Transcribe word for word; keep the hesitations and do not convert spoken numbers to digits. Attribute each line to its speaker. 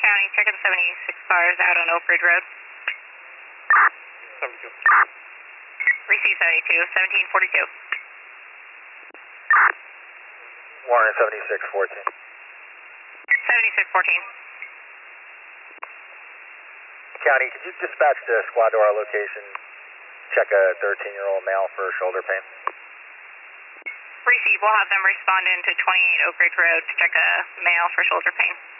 Speaker 1: County, check the seventy-six cars out on Oak Ridge Road.
Speaker 2: seventy-two.
Speaker 1: Receive seventy-two, seventeen forty-two.
Speaker 3: Warren seventy-six fourteen.
Speaker 1: seventy-six fourteen.
Speaker 3: County, could you dispatch the squad to our location, check a thirteen-year-old male for shoulder pain?
Speaker 1: Receive, we'll have them respond into twenty-eight Oak Ridge Road to check a male for shoulder pain.